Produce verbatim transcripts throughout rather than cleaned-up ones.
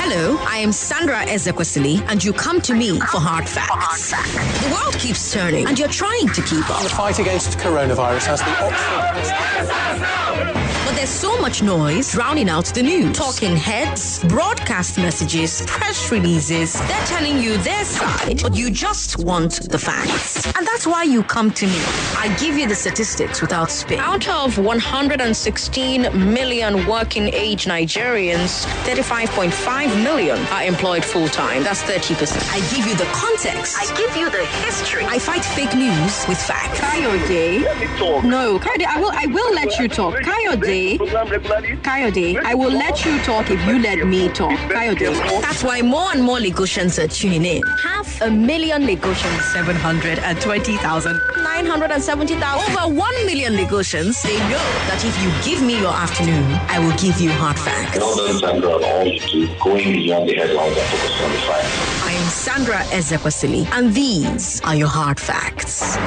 Hello, I am Sandra Ezekwesili, and you come to me for hard facts. The world keeps turning, and you're trying to keep up. The fight against coronavirus has the Oxford... But there's so much noise drowning out the news. Talking heads, broadcast messages, press releases. They're telling you their side, but you just want the facts. And that's why you come to me. I give you the statistics without spin. Out of one hundred sixteen million working age Nigerians, thirty-five point five million are employed full-time. That's thirty percent. I give you the context. I give you the history. I fight fake news with facts. Kayode. No, Kayode, I will I will let you talk. Kayode. Kayode, I will let you talk if you let me talk. Kayode. That's why more and more Lagosians are tuning in. Half a million Lagosians. seven hundred twenty thousand. nine hundred seventy thousand. Over one million Lagosians. They know that if you give me your afternoon, I will give you hard facts. Well done, Sandra, on all you do, going beyond the headlines and focusing on the facts. I am Sandra Ezekwesili, and these are your hard facts.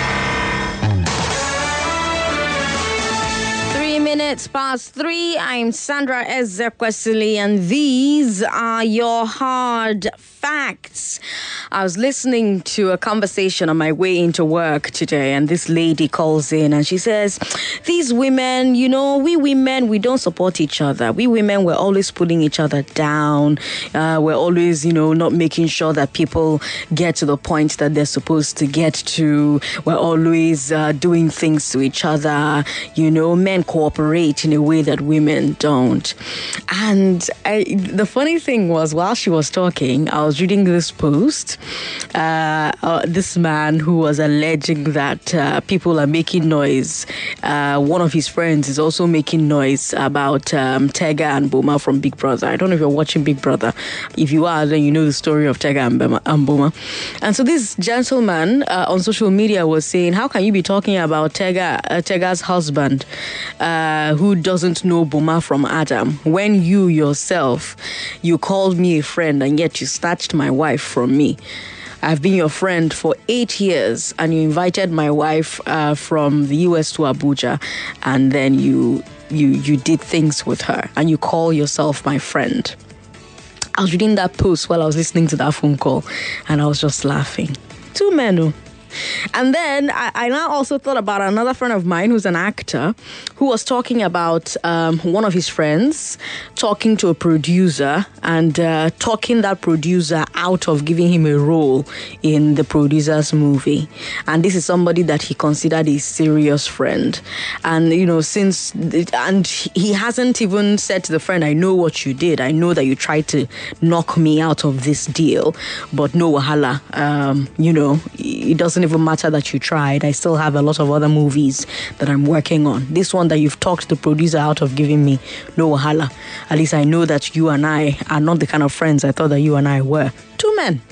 Minutes past three. I'm Sandra Ezekwesili, and these are your hard facts. I was listening to a conversation on my way into work today, and this lady calls in and she says, these women, you know, we women, we don't support each other. We women, we're always pulling each other down. Uh, we're always, you know, not making sure that people get to the point that they're supposed to get to. We're always uh, doing things to each other. You know, men cooperate in a way that women don't. And I, the funny thing was, while she was talking, I was reading this post. Uh, uh, this man who was alleging that uh, people are making noise. Uh, one of his friends is also making noise about um, Tega and Boma from Big Brother. I don't know if you're watching Big Brother. If you are, then you know the story of Tega and Boma. And, Boma. And so this gentleman uh, on social media was saying, how can you be talking about Tega, uh, Tega's husband uh, who doesn't know Boma from Adam when you yourself, you called me a friend and yet you snatched my wife from me? I've been your friend for eight years and you invited my wife uh, from the U S to Abuja, and then you you you did things with her and you call yourself my friend. I was reading that post while I was listening to that phone call and I was just laughing. Two men who And then I, I now also thought about another friend of mine who's an actor who was talking about um, one of his friends talking to a producer and uh, talking that producer out of giving him a role in the producer's movie. And this is somebody that he considered a serious friend. And, you know, since, and he hasn't even said to the friend, I know what you did. I know that you tried to knock me out of this deal, but no wahala. Um, you know, it doesn't even matter that you tried. I still have a lot of other movies that I'm working on. This one that you've talked the producer out of giving me, no wahala. At least I know that you and I are not the kind of friends I thought that you and I were. Two men.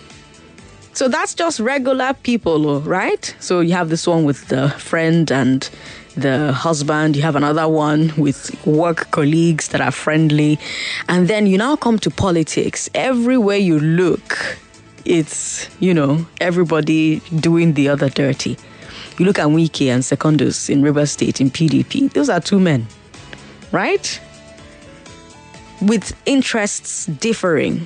So that's just regular people, right? So you have this one with the friend and the husband. You have another one with work colleagues that are friendly. And then you now come to politics. Everywhere you look, it's, you know, everybody doing the other dirty. You look at Wike and Secondus in Rivers State in P D P. Those are two men, right? With interests differing.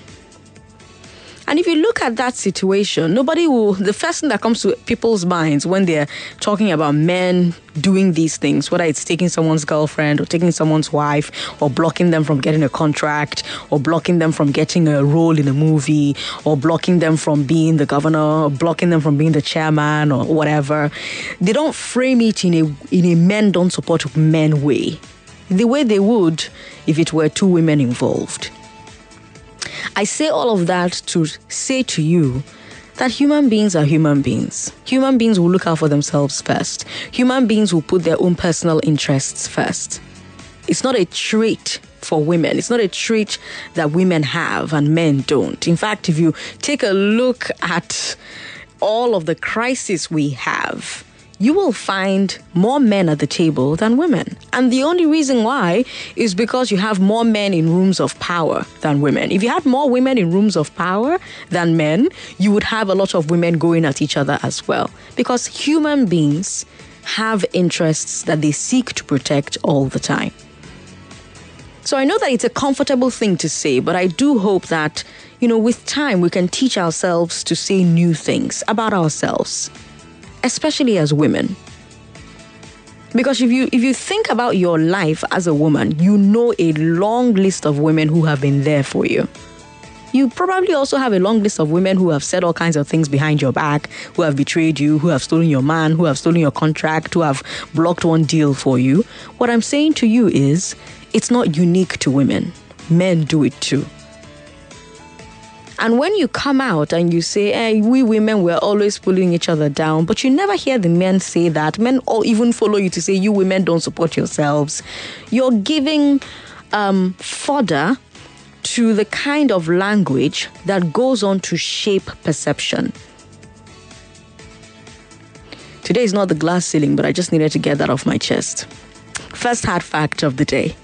And if you look at that situation, nobody will, the first thing that comes to people's minds when they're talking about men doing these things, whether it's taking someone's girlfriend or taking someone's wife or blocking them from getting a contract or blocking them from getting a role in a movie or blocking them from being the governor or blocking them from being the chairman or whatever, they don't frame it in a, in a men don't support men way, the way they would if it were two women involved. I say all of that to say to you that human beings are human beings. Human beings will look out for themselves first. Human beings will put their own personal interests first. It's not a trait for women. It's not a trait that women have and men don't. In fact, if you take a look at all of the crises we have, you will find more men at the table than women. And the only reason why is because you have more men in rooms of power than women. If you had more women in rooms of power than men, you would have a lot of women going at each other as well. Because human beings have interests that they seek to protect all the time. So I know that it's a comfortable thing to say, but I do hope that, you know, with time we can teach ourselves to say new things about ourselves, especially as women. Because if you if you think about your life as a woman, you know a long list of women who have been there for you. You probably also have a long list of women who have said all kinds of things behind your back, who have betrayed you, who have stolen your man, who have stolen your contract, who have blocked one deal for you. What I'm saying to you is, it's not unique to women. Men do it too. And when you come out and you say, hey, we women were always pulling each other down, but you never hear the men say that. Men all even follow you to say, you women don't support yourselves. You're giving um, fodder to the kind of language that goes on to shape perception. Today is not the glass ceiling, but I just needed to get that off my chest. First hard fact of the day.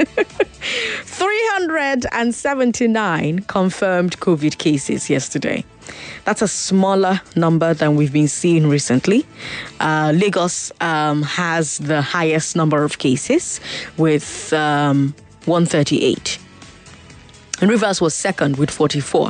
three hundred seventy-nine confirmed COVID cases yesterday. That's a smaller number than we've been seeing recently. Uh, Lagos um, has the highest number of cases with um, one hundred thirty-eight. And Rivers was second with forty-four.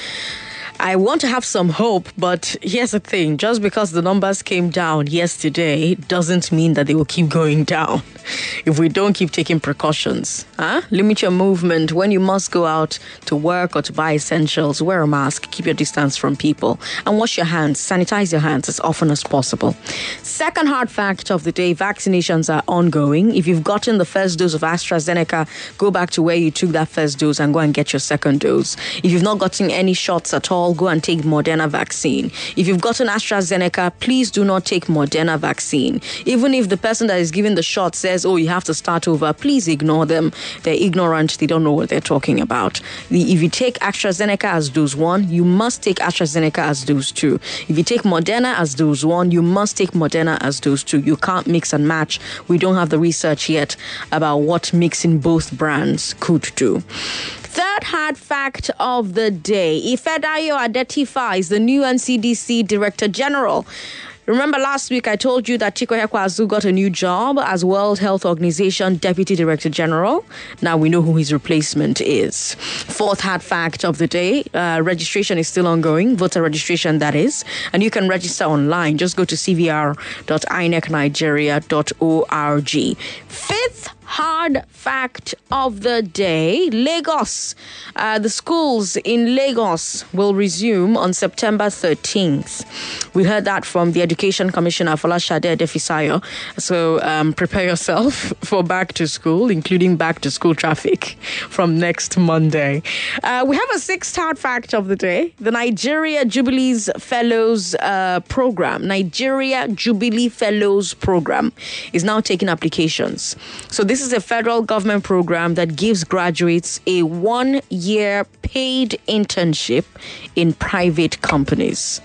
I want to have some hope, but here's the thing. Just because the numbers came down yesterday doesn't mean that they will keep going down if we don't keep taking precautions. Huh? Limit your movement. When you must go out to work or to buy essentials, wear a mask, keep your distance from people, and wash your hands. Sanitize your hands as often as possible. Second hard fact of the day, vaccinations are ongoing. If you've gotten the first dose of AstraZeneca, go back to where you took that first dose and go and get your second dose. If you've not gotten any shots at all, go and take Moderna vaccine. If you've gotten AstraZeneca, please do not take Moderna vaccine. Even if the person that is giving the shot says, oh, you have to start over, please ignore them. They're ignorant. They don't know what they're talking about. The, if you take AstraZeneca as dose one, you must take AstraZeneca as dose two. If you take Moderna as dose one, you must take Moderna as dose two. You can't mix and match. We don't have the research yet about what mixing both brands could do. Third hard fact of the day. Ifedayo Adetifa is the new N C D C Director General. Remember last week I told you that Chikoya Kwazu got a new job as World Health Organization Deputy Director General. Now we know who his replacement is. Fourth hard fact of the day. Uh, registration is still ongoing. Voter registration, that is. And you can register online. Just go to c v r dot i n e c nigeria dot org. Fifth hard fact of the day. Lagos. Uh, the schools in Lagos will resume on September thirteenth. We heard that from the Education Commissioner, Folashade Defisayo. So um, prepare yourself for back to school, including back to school traffic from next Monday. Uh, we have a sixth hard fact of the day. The Nigeria Jubilees Fellows uh, Program, Nigeria Jubilee Fellows Program, is now taking applications. So this is a federal government program that gives graduates a one-year paid internship in private companies.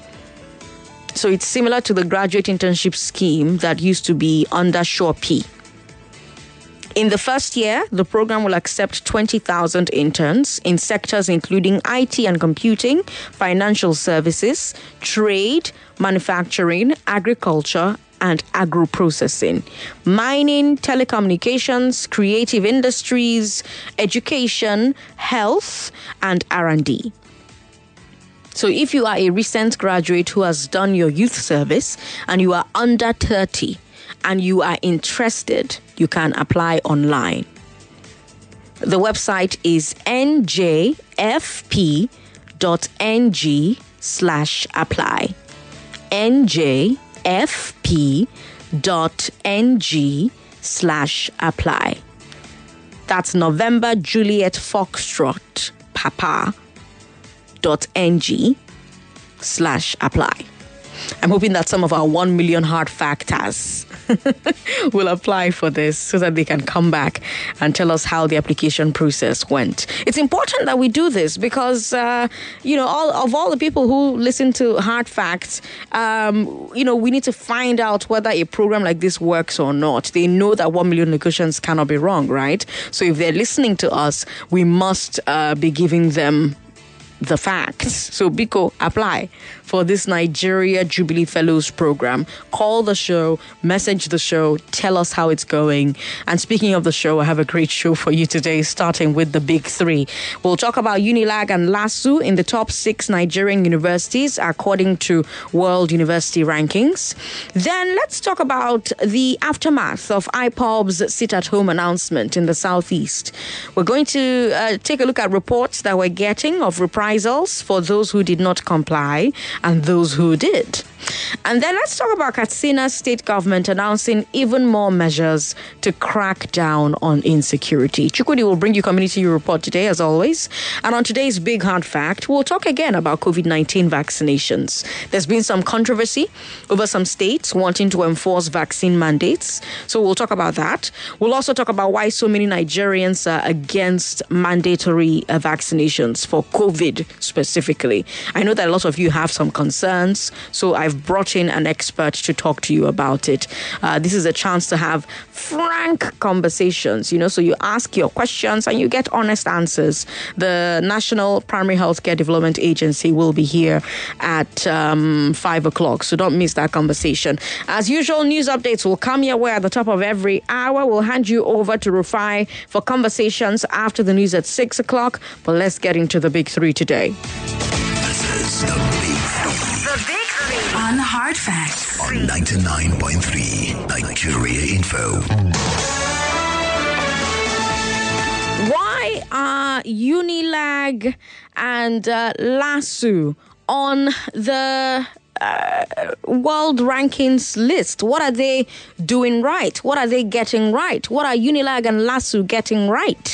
So it's similar to the graduate internship scheme that used to be under SureP. In the first year, the program will accept twenty thousand interns in sectors including I T and computing, financial services, trade, manufacturing, agriculture, and agro-processing, mining, telecommunications, creative industries, education, health, and R and D. So if you are a recent graduate who has done your youth service and you are under thirty and you are interested, you can apply online. The website is n j f p dot n g slash apply. n j f p dot n g slash apply. That's November Juliet Foxtrot Papa dot ng slash apply. I'm hoping that some of our one million hard factors will apply for this so that they can come back and tell us how the application process went. It's important that we do this because, uh, you know, all of all the people who listen to Hard Facts, um, you know, we need to find out whether a program like this works or not. They know that one million locations cannot be wrong, right? So if they're listening to us, we must uh, be giving them the facts. So, Biko, apply for this Nigeria Jubilee Fellows program. Call the show, message the show, tell us how it's going. And speaking of the show, I have a great show for you today, starting with the big three. We'll talk about UNILAG and LASU in the top six Nigerian universities, according to World University Rankings. Then let's talk about the aftermath of I P O B's sit-at-home announcement in the Southeast. We're going to uh, take a look at reports that we're getting of reprisals for those who did not comply and those who did. And then let's talk about Katsina state government announcing even more measures to crack down on insecurity. Chukwudi will bring you community report today, as always. And on today's Big Hard Fact, we'll talk again about covid nineteen vaccinations. There's been some controversy over some states wanting to enforce vaccine mandates. So we'll talk about that. We'll also talk about why so many Nigerians are against mandatory uh, vaccinations for COVID specifically. I know that a lot of you have some concerns, so I've brought in an expert to talk to you about it. Uh, this is a chance to have frank conversations, you know, so you ask your questions and you get honest answers. The National Primary Healthcare Development Agency will be here at um, five o'clock, so don't miss that conversation. As usual, news updates will come your way at the top of every hour. We'll hand you over to Rufai for conversations after the news at six o'clock, but let's get into the big three today. This is the big three. The big three. On Hard Facts. On ninety-nine point three Nigeria Info. Why are UNILAG and uh, LASU on the uh, world rankings list? What are they doing right? What are they getting right? What are UNILAG and LASU getting right?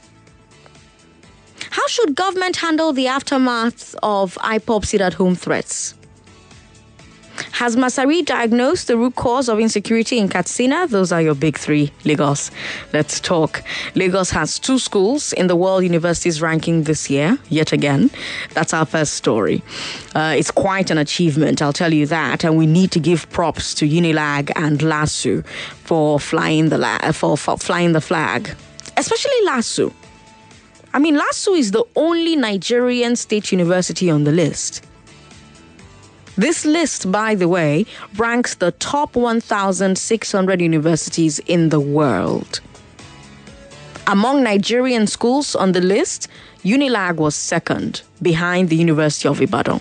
How should government handle the aftermath of I P O B sit-at-home threats? Has Masari diagnosed the root cause of insecurity in Katsina? Those are your big three. Lagos. Let's talk. Lagos has two schools in the World Universities ranking this year, yet again. That's our first story. Uh, it's quite an achievement, I'll tell you that. And we need to give props to UNILAG and LASU for flying the, la- for, for flying the flag, especially LASU. I mean, LASU is the only Nigerian state university on the list. This list, by the way, ranks the top one thousand six hundred universities in the world. Among Nigerian schools on the list, UNILAG was second, behind the University of Ibadan.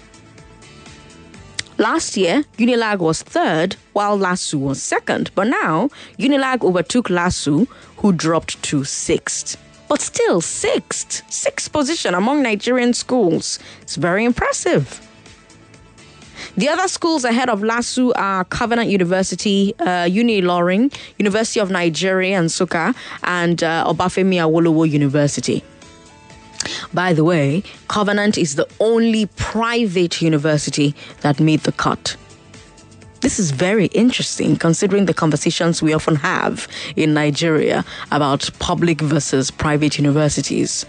Last year, UNILAG was third, while LASU was second. But now, UNILAG overtook LASU, who dropped to sixth. But still, sixth, sixth position among Nigerian schools. It's very impressive. The other schools ahead of LASU are Covenant University, uh, Uni-Ilorin, University of Nigeria, Nsukka, and uh, Obafemi Awolowo University. By the way, Covenant is the only private university that made the cut. This is very interesting considering the conversations we often have in Nigeria about public versus private universities.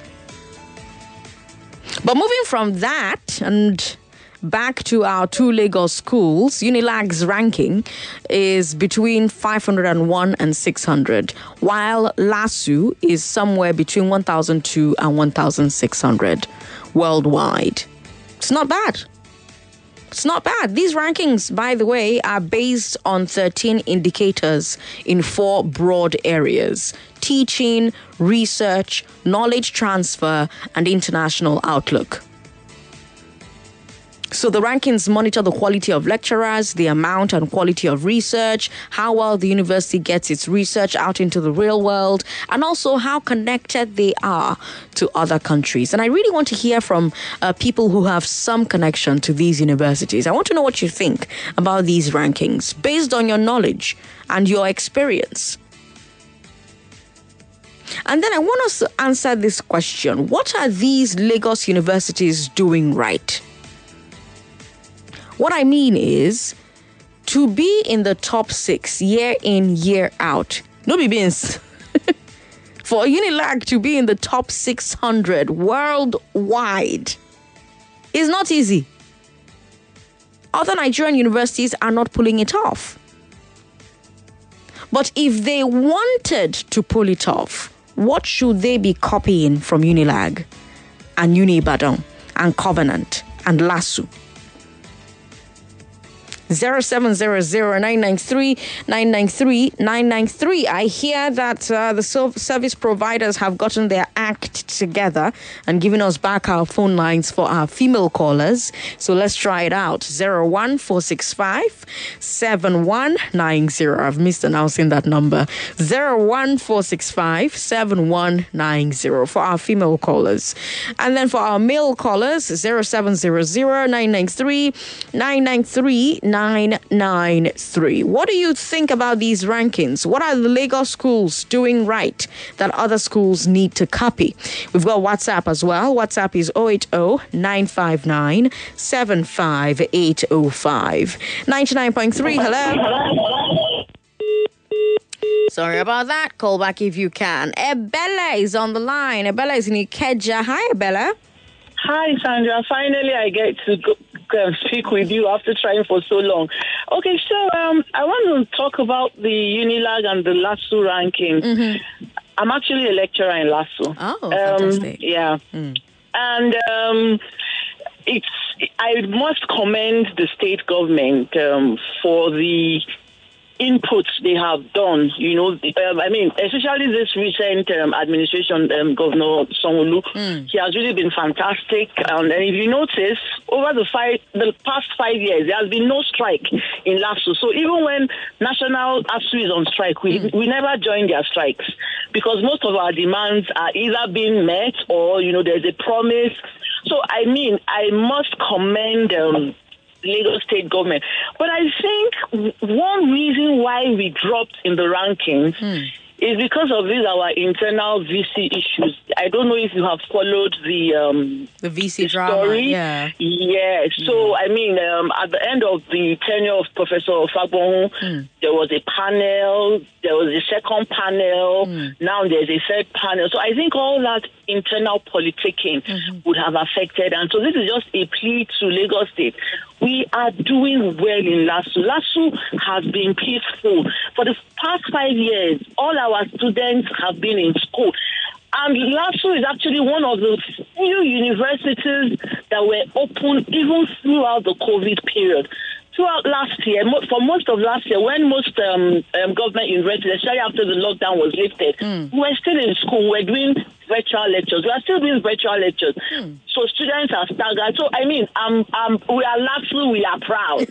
But moving from that and back to our two Lagos schools, UNILAG's ranking is between five hundred one and six hundred, while LASU is somewhere between one thousand two and one thousand six hundred worldwide. It's not bad. It's not bad. These rankings, by the way, are based on thirteen indicators in four broad areas: teaching, research, knowledge transfer, and international outlook. So the rankings monitor the quality of lecturers, the amount and quality of research, how well the university gets its research out into the real world, and also how connected they are to other countries. And I really want to hear from uh, people who have some connection to these universities. I want to know what you think about these rankings based on your knowledge and your experience. And then I want us to answer this question. What are these Lagos universities doing right? What I mean is, to be in the top six year in, year out, no be beans. For UNILAG to be in the top six hundred worldwide is not easy. Other Nigerian universities are not pulling it off. But if they wanted to pull it off, what should they be copying from UNILAG and Uni Ibadan and Covenant and LASU. zero seven zero zero nine nine three nine nine three nine nine three. I hear that uh, the service providers have gotten their act together and given us back our phone lines for our female callers. So let's try it out. zero one four six five seven one nine zero. I've missed announcing that number. zero one four six five seven one nine zero for our female callers. And then for our male callers, zero seven zero zero nine nine three nine nine three nine nine three. What do you think about these rankings? What are the Lagos schools doing right that other schools need to copy? We've got WhatsApp as well. WhatsApp is zero eight zero nine five nine seven five eight zero five. ninety-nine point three, hello. Sorry about that. Call back if you can. Ebella is on the line. Ebella is in Ikeja. Hi, Ebella. Hi, Sandra. Finally, I get to go, uh, speak with you after trying for so long. Okay, so um, I want to talk about the Unilag and the LASU ranking. Mm-hmm. I'm actually a lecturer in LASU. Oh, fantastic. Um, yeah. Mm. And um, it's I must commend the state government um, for the inputs they have done, you know, um, I mean, especially this recent um, administration, um, Governor Sanwo-Olu, mm. he has really been fantastic. Um, and if you notice, over the five, the past five years, there has been no strike in LASU. So even when National ASU is on strike, we mm. we never join their strikes because most of our demands are either being met or, you know, there's a promise. So, I mean, I must commend Um, Lagos state government. But I think one reason why we dropped in the rankings hmm. is because of these our internal V C issues. I don't know if you have followed the um, the V C the drama. Story. Yeah. Yeah. So yeah. I mean, um, at the end of the tenure of Professor Fagbon, hmm. there was a panel. There was a second panel. Hmm. Now there's a third panel. So I think all that internal politicking mm-hmm. would have affected. And so this is just a plea to Lagos State. We are doing well in LASU. LASU has been peaceful. For the past five years, all our students have been in school. And LASU is actually one of the few universities that were open even throughout the COVID period. Throughout last year, for most of last year, when most um, um, government universities, especially after the lockdown was lifted, mm. we were still in school. We were doing virtual lectures. We are still doing virtual lectures. Mm. So students are staggered. So, I mean, um, um, we are LASU, we are proud.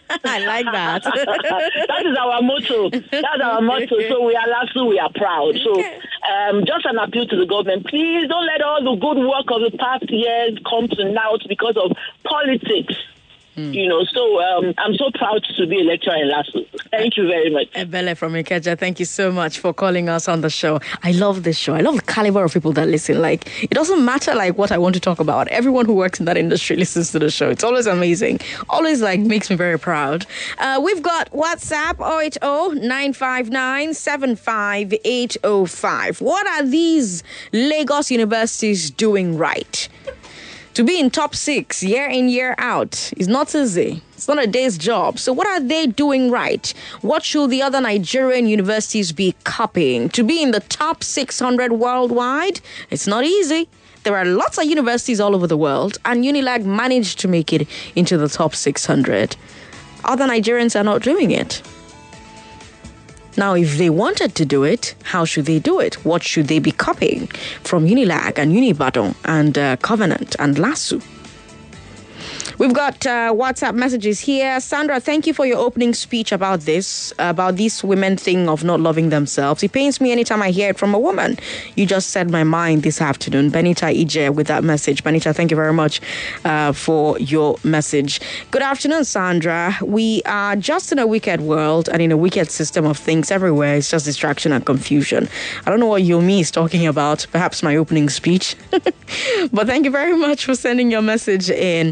I like that. That is our motto. That's our motto. So we are LASU, we are proud. So um, just an appeal to the government. Please don't let all the good work of the past years come to naught because of politics. Mm. You know, so um, I'm so proud to be a lecturer in LASU. Thank you very much. Ebele from Ikeja, thank you so much for calling us on the show. I love this show. I love the caliber of people that listen. Like, it doesn't matter like what I want to talk about. Everyone who works in that industry listens to the show. It's always amazing. Always like makes me very proud. Uh, we've got WhatsApp zero eight zero nine five nine seven five eight zero five. What are these Lagos universities doing right? To be in top six year in, year out is not easy. It's not a day's job. So what are they doing right? What should the other Nigerian universities be copying? To be in the top six hundred worldwide, it's not easy. There are lots of universities all over the world, and Unilag managed to make it into the top six hundred. Other Nigerians are not doing it. Now, if they wanted to do it, how should they do it? What should they be copying from Unilag and Unibadan and uh, Covenant and LASU? We've got uh, WhatsApp messages here. Sandra, thank you for your opening speech about this, about this women thing of not loving themselves. It pains me anytime I hear it from a woman. You just said my mind this afternoon. Benita Ije with that message. Benita, thank you very much uh, for your message. Good afternoon, Sandra. We are just in a wicked world and in a wicked system of things everywhere. It's just distraction and confusion. I don't know what Yomi is talking about. Perhaps my opening speech. But thank you very much for sending your message in.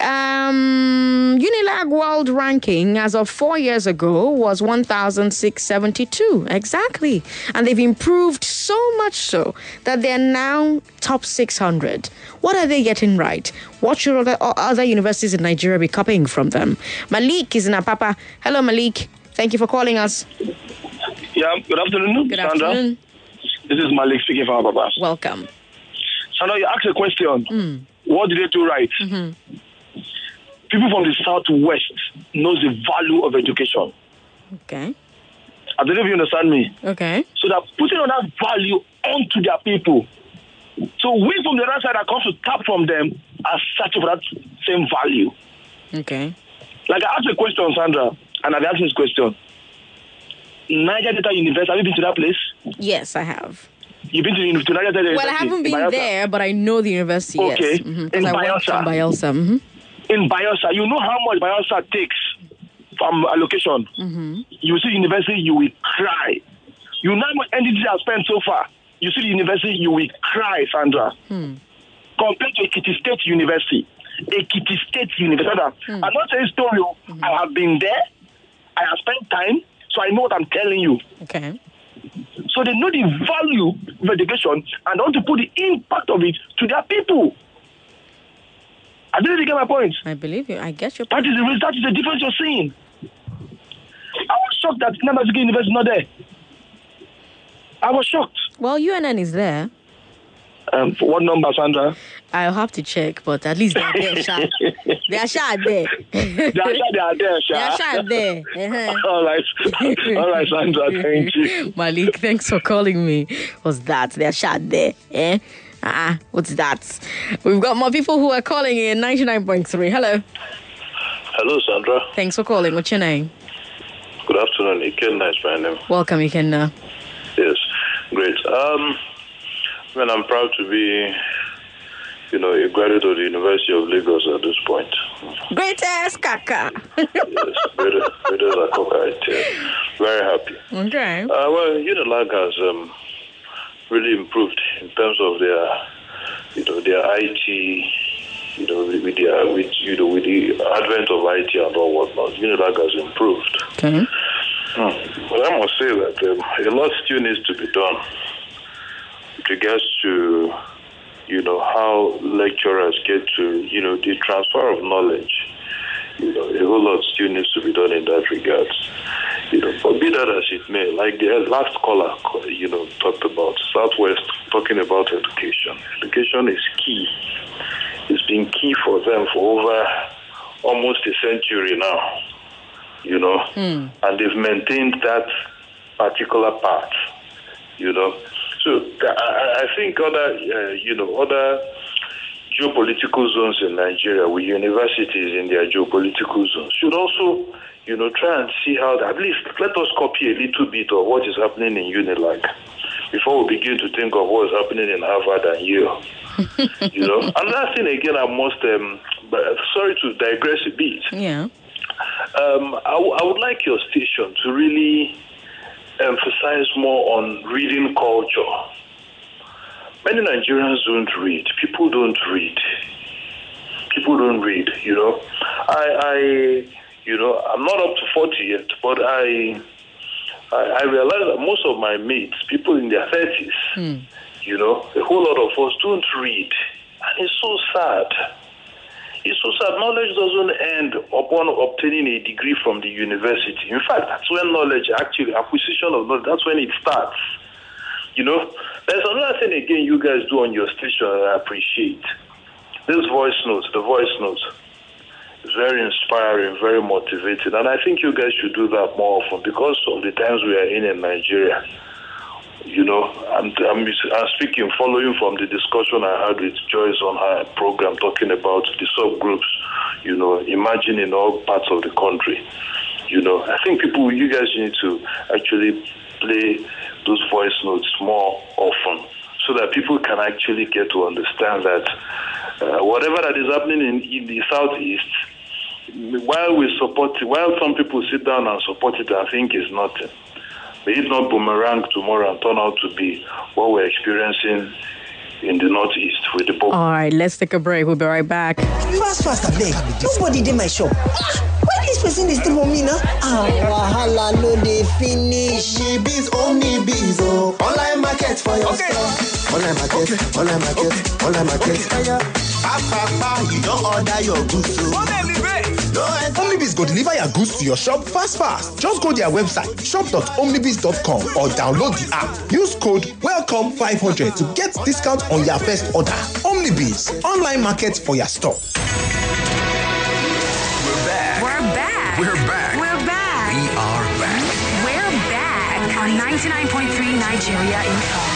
Um, Unilag World Ranking as of four years ago was one thousand six hundred seventy-two. Exactly. And they've improved so much so that they're now top six hundred. What are they getting right? What should other, other universities in Nigeria be copying from them? Malik is in Apapa. Hello, Malik. Thank you for calling us. Yeah, good afternoon, Good Sandra. afternoon. This is Malik speaking from Apapa. Welcome. Sandra, you asked a question. Mm. what did they do right? Mm-hmm. People from the Southwest knows the value of education. Okay. I don't know if you understand me. Okay. So they're putting on that value onto their people. So we from the other side that comes to tap from them are searching for that same value. Okay. Like I asked a question, Sandra, and I've asked this question. Niger Delta University, have you been to that place? Yes, I have. You've been to, the, to Niger Delta University? Well, I haven't been there, but I know the university, okay. yes. Mm-hmm. In I Bayelsa. In Bayelsa. Mm-hmm. In Bayelsa, you know how much Bayelsa takes from allocation. Mm-hmm. You see the university, you will cry. You know how much N D D has spent so far. You see the university, you will cry, Sandra. Hmm. Compared to Ekiti State University. Ekiti State University. Hmm. I'm not saying story. Mm-hmm. I have been there. I have spent time. So I know what I'm telling you. Okay. So they know the value of education and they want to put the impact of it to their people. I didn't get my point. I believe you. I get your point. That is the that is the difference you're seeing. I was shocked that Nnamdi University is not there. I was shocked. Well, U N N is there. Um, for what number, Sandra? I'll have to check, but at least they're there, Sha. They are Sha there. They are Sha, they are there, Sha. They are Sha there. Uh-huh. All right. All right, Sandra, thank you. Malik, thanks for calling me. What's that? They are Sha there. Eh? Ah, uh-uh. What's that? We've got more people who are calling in ninety-nine point three. Hello. Hello, Sandra. Thanks for calling. What's your name? Good afternoon. Ikenna is my name. Welcome, Ikenna. Yes, great. Um, well, I'm proud to be, you know, a graduate of the University of Lagos at this point. Greatest kaka. Yes, greatest kaka. Yeah. Very happy. Okay. Uh, well, Unilag has um, really improved in terms of their, you know, their I T, you know, with, with their, with you know, with the advent of I T and all whatnot. Unilag has improved. Okay. Hmm. Well, I must say that um, a lot still needs to be done with regards to, you know, how lecturers get to, you know, the transfer of knowledge. You know, a whole lot still needs to be done in that regard. You know, but be that as it may, like the last caller, you know, talked about Southwest, talking about education. Education is key. It's been key for them for over almost a century now. You know, mm. and they've maintained that particular part, you know. So I, I think other, uh, you know, other geopolitical zones in Nigeria with universities in their geopolitical zones should also, you know, try and see how, at least let us copy a little bit of what is happening in Unilag before we begin to think of what is happening in Harvard and Yale. You know, another thing again, I must, um, but sorry to digress a bit. Yeah. Um, I, w- I would like your station to really emphasize more on reading culture. Many Nigerians don't read. People don't read. People don't read, you know. I, I you know, I'm not up to forty yet, but I, I, I realize that most of my mates, people in their thirties, mm. you know, a whole lot of us don't read. And it's so sad. It's so sad. Knowledge doesn't end upon obtaining a degree from the university. In fact, that's when knowledge, actually, acquisition of knowledge, that's when it starts. You know, there's another thing, again, you guys do on your station that I appreciate. This voice notes, the voice notes, is very inspiring, very motivating. And I think you guys should do that more often because of the times we are in in Nigeria. You know, I'm, I'm, I'm speaking, following from the discussion I had with Joyce on her program, talking about the subgroups, you know, imagine in all parts of the country. You know, I think people, you guys need to actually play those voice notes more often so that people can actually get to understand that uh, whatever that is happening in, in the Southeast, while we support it, while some people sit down and support it, I think is nothing. May it not boomerang tomorrow and turn out to be what we're experiencing in the Northeast with the Boko. All right, let's take a break. We'll be right back. Fast, fast, I beg. Nobody did my shop. Why this person is still for me now? Ah, wahala no dey finish. Omnibiz, Omnibiz, oh. Online market for your okay. store. Online market, okay. online market, okay. online market. Okay. Papa, you don't order your goods, so. Omnibiz go deliver your goods to your shop fast fast. Just go to their website shop dot omnibiz dot com or download the app. Use code welcome five hundred to get discount on your first order. Omnibiz. Omnibis, online market for your store. We're back. We're back. We're back. We're back. We are back. We're back on ninety-nine point three Nigeria Info.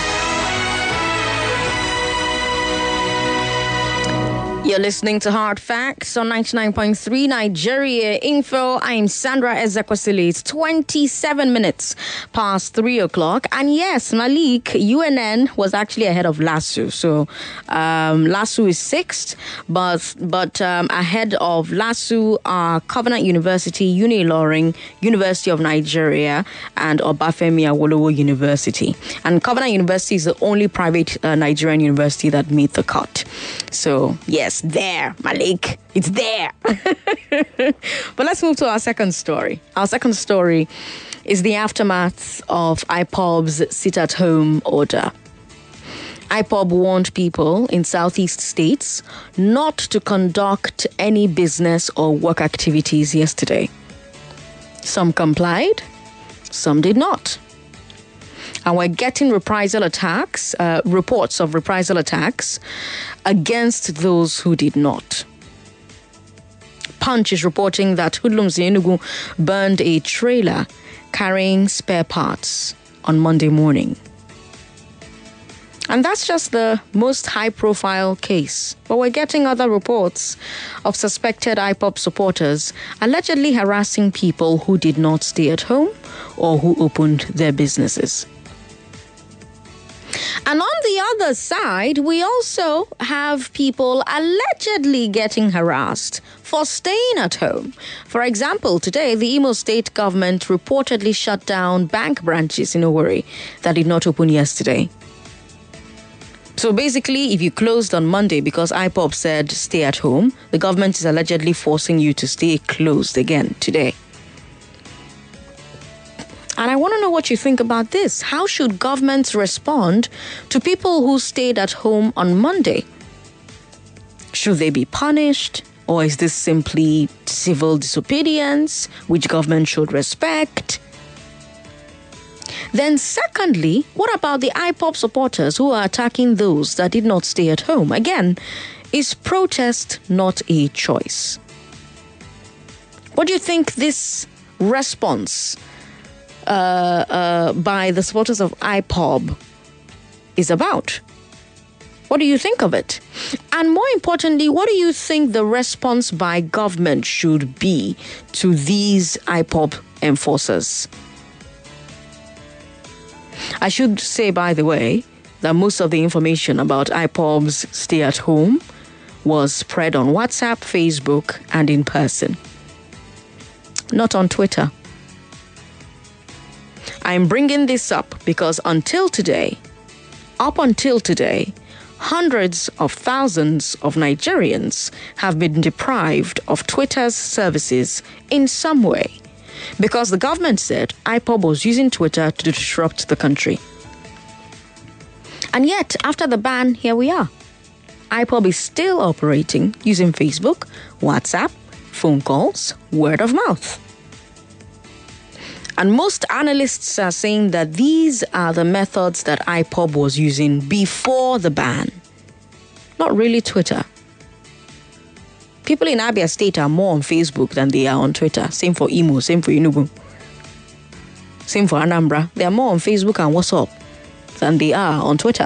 You're listening to Hard Facts on ninety-nine point three Nigeria Info. I'm Sandra Ezekwesili. It's twenty-seven minutes past three o'clock. And yes, Malik, U N N was actually ahead of LASU. So um, LASU is sixth, but but um, ahead of LASU are Covenant University, Uniloring, University of Nigeria, and Obafemi Awolowo University. And Covenant University is the only private uh, Nigerian university that made the cut. So, yes. There, Malik. It's there. But let's move to our second story. Our second story is the aftermath of I P O B's sit-at-home order. I P O B warned people in southeast states not to conduct any business or work activities yesterday. Some complied, some did not. And we're getting reprisal attacks, uh, reports of reprisal attacks against those who did not. Punch is reporting that hoodlums in Enugu burned a trailer carrying spare parts on Monday morning. And that's just the most high-profile case. But we're getting other reports of suspected I P O B supporters allegedly harassing people who did not stay at home or who opened their businesses. And on the other side, we also have people allegedly getting harassed for staying at home. For example, today, the Imo State government reportedly shut down bank branches in Owerri that did not open yesterday. So basically, if you closed on Monday because I P O B said stay at home, the government is allegedly forcing you to stay closed again today. And I want to know what you think about this. How should governments respond to people who stayed at home on Monday? Should they be punished? Or is this simply civil disobedience, which government should respect? Then secondly, what about the I P O B supporters who are attacking those that did not stay at home? Again, is protest not a choice? What do you think this response Uh, uh, by the supporters of I P O B is about? What do you think of it? And more importantly, what do you think the response by government should be to these I P O B enforcers? I should say, by the way, that most of the information about I P O B's stay at home was spread on WhatsApp, Facebook, and in person, not on Twitter. I'm bringing this up because until today, up until today, hundreds of thousands of Nigerians have been deprived of Twitter's services in some way because the government said I P O B was using Twitter to disrupt the country. And yet, after the ban, here we are. I P O B is still operating using Facebook, WhatsApp, phone calls, word of mouth. And most analysts are saying that these are the methods that I P O B was using before the ban. Not really Twitter. People in Abia State are more on Facebook than they are on Twitter. Same for Imo, same for Enugu. Same for Anambra. They are more on Facebook and WhatsApp than they are on Twitter.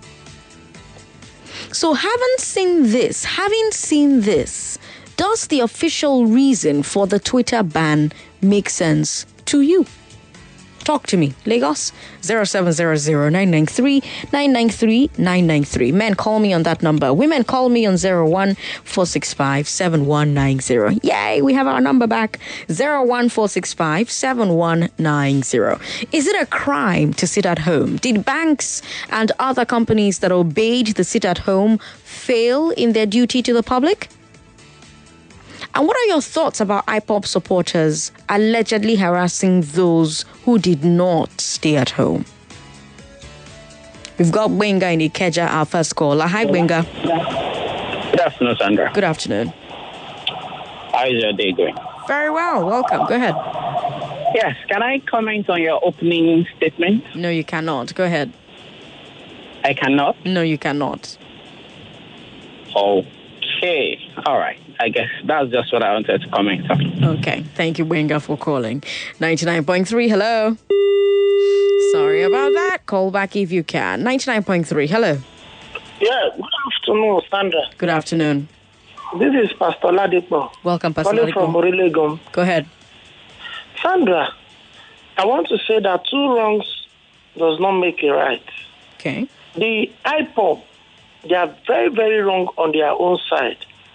So having seen this, having seen this, does the official reason for the Twitter ban make sense to you? Talk to me. Lagos, zero seven zero zero nine nine three nine nine three nine nine three. Men, call me on that number. Women, call me on zero one four six five seven one nine zero. Yay, we have our number back. zero one four six five seven one nine zero. Is it a crime to sit at home? Did banks and other companies that obeyed the sit at home fail in their duty to the public? And what are your thoughts about I P O B supporters allegedly harassing those who did not stay at home? We've got Benga in Ikeja, our first caller. Hi, Benga. Good afternoon, Sandra. Good afternoon. How is your day going? Very well. Welcome. Go ahead. Yes. Can I comment on your opening statement? No, you cannot. Go ahead. I cannot? No, you cannot. Okay. All right. I guess that's just what I wanted to comment on. Okay. Thank you, Benga, for calling. ninety-nine point three, hello. Sorry about that. Call back if you can. ninety-nine point three, hello. Yeah, good afternoon, Sandra. Good afternoon. This is Pastor Ladipo. Welcome, Pastor Calling Ladipo. from Orilegum. Go ahead. Sandra, I want to say that two wrongs does not make a right. Okay. The I P O B, they are very, very wrong on their own side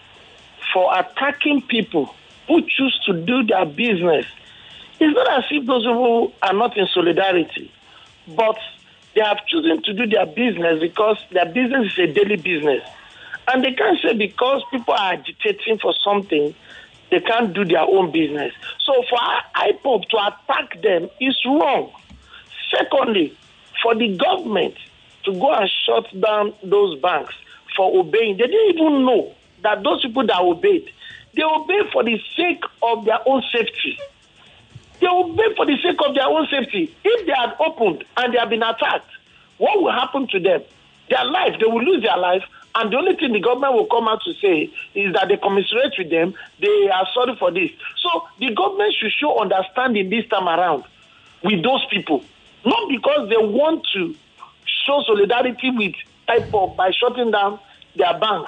for attacking people who choose to do their business. It's not as if those people are not in solidarity, but they have chosen to do their business because their business is a daily business. And they can't say because people are agitating for something, they can't do their own business. So for I P O B to attack them is wrong. Secondly, for the government to go and shut down those banks for obeying, they didn't even know that those people that obeyed, they obeyed for the sake of their own safety. They obeyed for the sake of their own safety. If they had opened and they had been attacked, what will happen to them? Their life, they will lose their life, and the only thing the government will come out to say is that they commiserate with them, they are sorry for this. So the government should show understanding this time around with those people, not because they want to show solidarity with I P O B by shutting down their banks,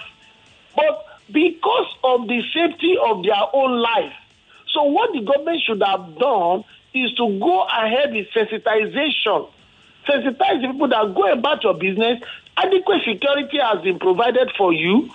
but because of the safety of their own life. So what the government should have done is to go ahead with sensitization. Sensitize the people that go about your business. Adequate security has been provided for you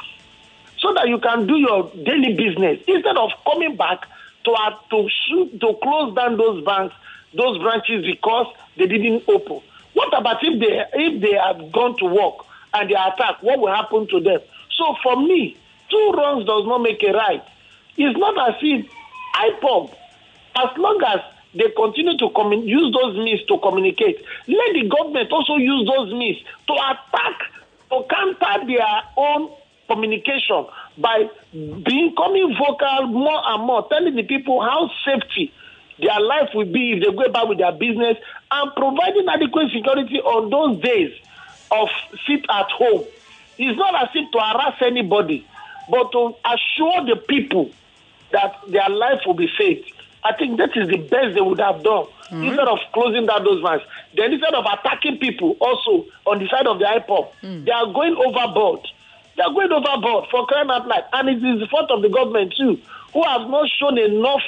so that you can do your daily business instead of coming back to uh, to shoot, to close down those banks, those branches because they didn't open. What about if they if they have gone to work and they are attacked? What will happen to them? So for me, two wrongs does not make a right. It's not as if I P O B, as long as they continue to commun- use those means to communicate, let the government also use those means to attack, to counter their own communication by becoming vocal more and more, telling the people how safety their life will be if they go about with their business, and providing adequate security on those days of sit at home. It's not as if to harass anybody, but to assure the people that their life will be saved. I think that is the best they would have done, mm-hmm. instead of closing down those banks. Then instead of attacking people also on the side of the I P O B, mm. they are going overboard. They are going overboard for crying out loud. And it is the fault of the government too, who have not shown enough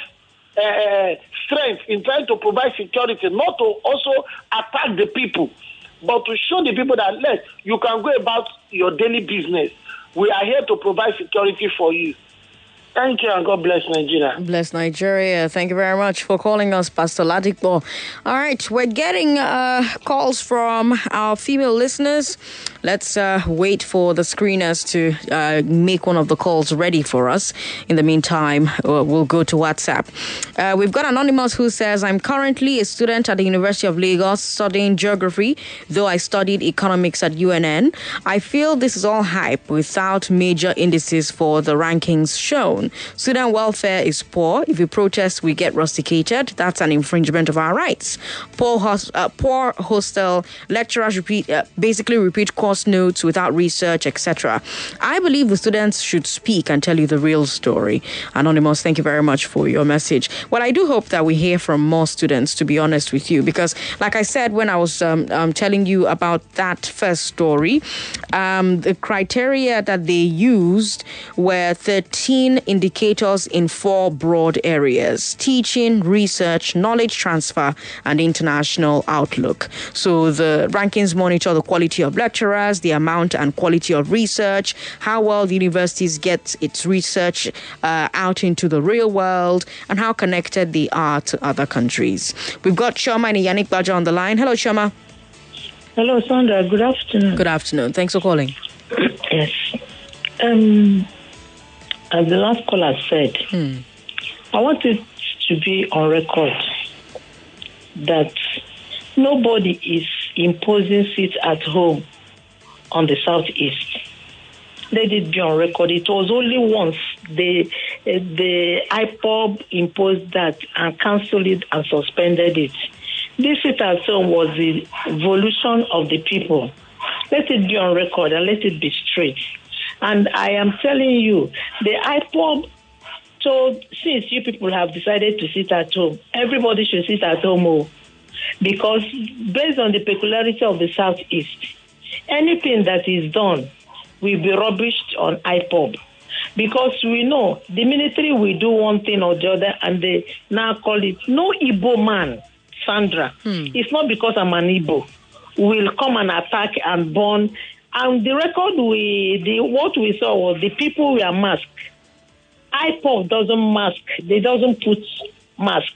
uh, strength in trying to provide security, not to also attack the people, but to show the people that, let you can go about your daily business. We are here to provide security for you. Thank you, and God bless Nigeria. Bless Nigeria. Thank you very much for calling us, Pastor Ladipo. All right, we're getting uh, calls from our female listeners. Let's uh, wait for the screeners to uh, make one of the calls ready for us. In the meantime, uh, we'll go to WhatsApp. Uh, we've got Anonymous who says, I'm currently a student at the University of Lagos studying geography, though I studied economics at U N N. I feel this is all hype without major indices for the rankings shown. Student welfare is poor. If we protest, we get rusticated. That's an infringement of our rights. Poor, host, uh, poor hostel lecturers repeat, uh, basically repeat course notes without research, et cetera. I believe the students should speak and tell you the real story. Anonymous, thank you very much for your message. Well, I do hope that we hear from more students, to be honest with you, because like I said, when I was um, um, telling you about that first story, um, the criteria that they used were thirteen indicators in four broad areas: teaching, research, knowledge transfer, and international outlook. So the rankings monitor the quality of lecturers, the amount and quality of research, how well the universities get its research uh, out into the real world, and how connected they are to other countries. We've got Shoma and Yannick Baja on the line. Hello, Shoma. Hello, Sandra. Good afternoon. Good afternoon. Thanks for calling. Yes. Um... As the last caller said, hmm. I want it to be on record that nobody is imposing seats at home on the Southeast. Let it be on record. It was only once the the I P O B imposed that and cancelled it and suspended it. This seat at home was the evolution of the people. Let it be on record and let it be straight. And I am telling you, the I P O B told, since you people have decided to sit at home, everybody should sit at home. Oh, because based on the peculiarity of the Southeast, anything that is done will be rubbished on I P O B. Because we know the military will do one thing or the other, and they now call it no Igbo man, Sandra. Hmm. It's not because I'm an Igbo. Will come and attack and burn. And the record we, the what we saw was the people were masked. I P O B doesn't mask. They doesn't put mask.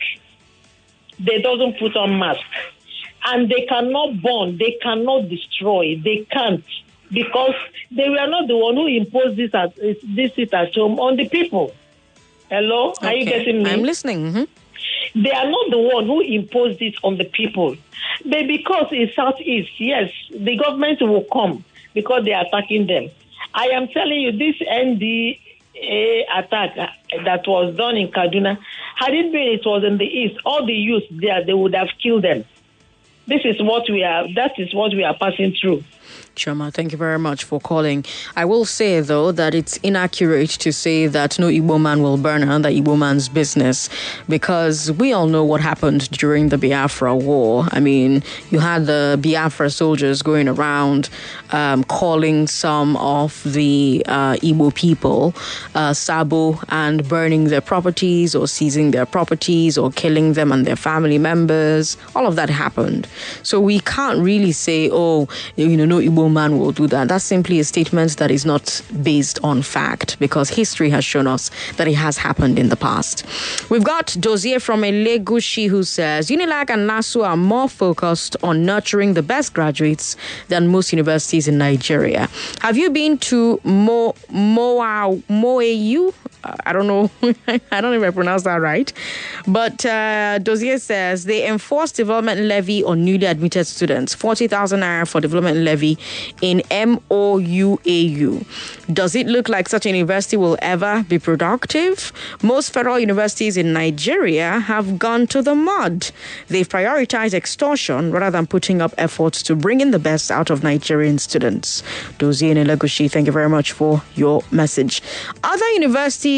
They doesn't put on mask. And they cannot burn. They cannot destroy. They can't. Because they were not the one who imposed this at this it at home on the people. Hello? Are okay. you getting me? I'm listening. Mm-hmm. They are not the one who imposed it on the people. They, because in Southeast, yes, the government will come because they are attacking them. I am telling you, this N D A attack that was done in Kaduna, had it been it was in the East, all the youth there, they would have killed them. This is what we are, that is what we are passing through. Choma, thank you very much for calling. I will say, though, that it's inaccurate to say that no Igbo man will burn another Igbo man's business, because we all know what happened during the Biafra War. I mean, you had the Biafra soldiers going around um, calling some of the uh, Igbo people uh, Sabo and burning their properties or seizing their properties or killing them and their family members. All of that happened. So we can't really say, oh, you know, no Igbo man will do that. That's simply a statement that is not based on fact, because history has shown us that it has happened in the past. We've got Dozier from Elegushi who says, Unilag and NASU are more focused on nurturing the best graduates than most universities in Nigeria. Have you been to Mo Moa Moeu? I don't know. I don't know if I pronounced that right. But uh, Dozier says they enforce development levy on newly admitted students. forty thousand naira for development levy in M O U A U. Does it look like such a university will ever be productive? Most federal universities in Nigeria have gone to the mud. They've prioritized extortion rather than putting up efforts to bring in the best out of Nigerian students. Dozier in Elegushi, thank you very much for your message. Other universities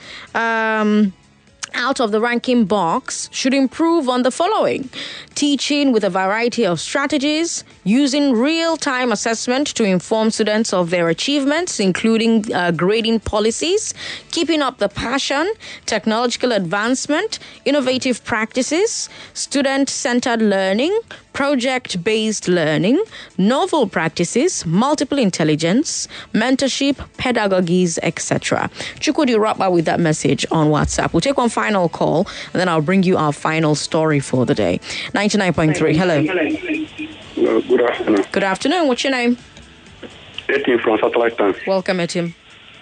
um, out of the ranking box should improve on the following: teaching with a variety of strategies, using real-time assessment to inform students of their achievements, including uh, grading policies, keeping up the passion, technological advancement, innovative practices, student-centered learning, project-based learning, novel practices, multiple intelligence, mentorship, pedagogies, et cetera. Chukwudi Rapa with that message on WhatsApp. We'll take one final call, and then I'll bring you our final story for the day. ninety-nine point three, hello. Hello, good afternoon. Good afternoon. What's your name? Etim from Satellite Town. Welcome, Etim.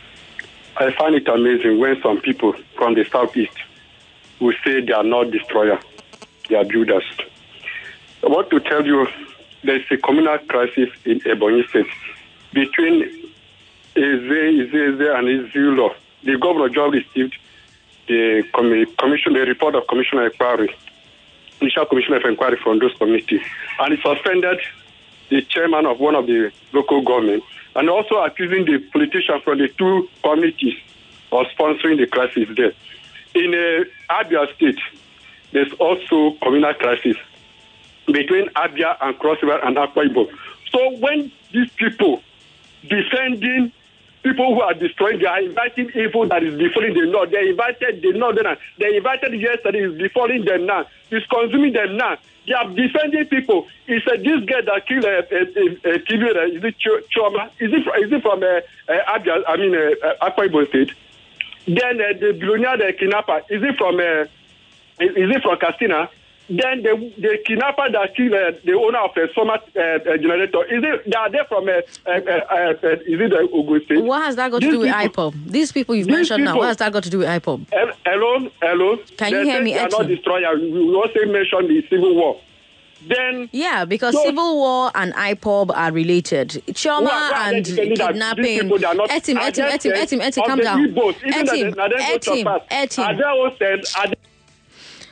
I find it amazing when some people from the Southeast will say they are not destroyers, they are builders. I want to tell you there's a communal crisis in Ebonyi State between Eze, Eze, and Izulo. The governor just received the commission, the report of commissioner inquiry, initial commissioner of inquiry from those committees, and it suspended the chairman of one of the local government, and also accusing the politicians from the two committees of sponsoring the crisis there. In uh, Abia State, there's also communal crisis between Abia and Cross River and Akwa Ibom. So when these people defending people who are destroying, they are inviting evil that is befalling the North. They invited the Northerners. They invited yesterday, is befalling them now. It's consuming them now. They are defending people. It's uh, this guy that killed a uh, uh, uh, T V, uh, is it Ch- Choma? Is it, is it from uh, uh, Abia, I mean, uh, uh, Akwa Ibom State? Then uh, the billionaire, the kidnapper, is it from, uh, is, is it from Castina? Then the, the kidnapper that killed uh, the owner of a summer uh, uh, generator, is it, they are there from, uh, uh, uh, uh, is it the Ogun State? What has that got These to do with people, I P O B? These people you've mentioned people, now, what has that got to do with I P O B? Hello, hello. Can you hear me? They are not destroyers. We also mentioned the civil war. Then yeah, because so, civil war and I P O B are related. Trauma and kidnapping. Etim, Etim, Etim, Etim, Etim, calm down. Etim, Etim, Etim.